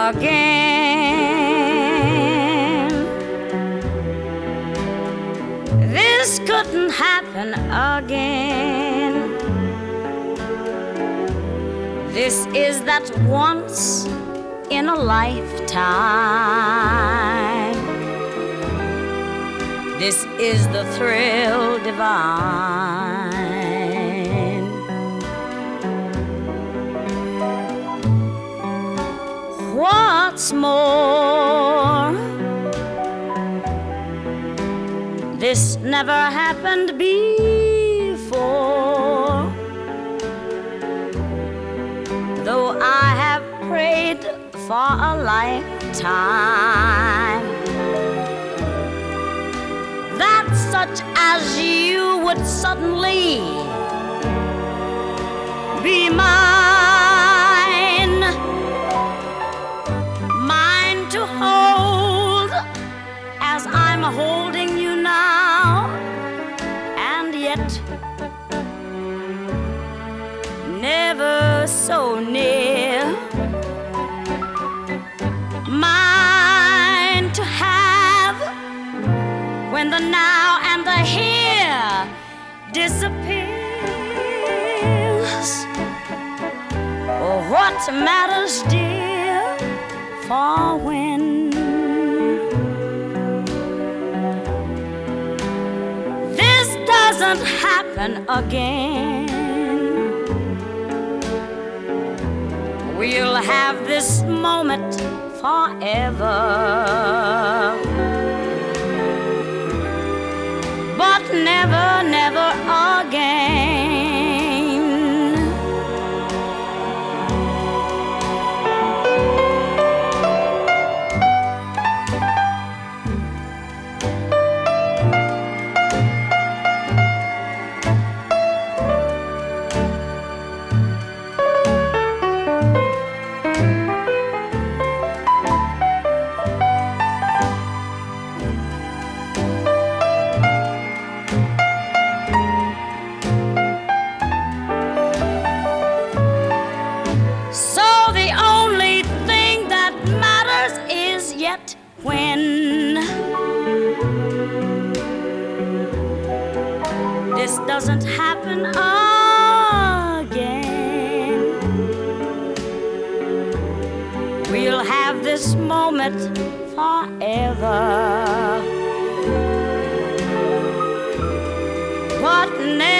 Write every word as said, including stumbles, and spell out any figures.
again. This couldn't happen again. This is that once in a lifetime. This is the thrill divine. What's more, this never happened before. Though I have prayed for a lifetime that such as you would suddenly be mine, mine to hold as I'm holding you now, and yet never so near, mine to have when the now and the here disappears. Oh, what matters, dear, for when this doesn't happen again, we'll have this moment forever, but never, never again. When this doesn't happen again, we'll have this moment forever, but never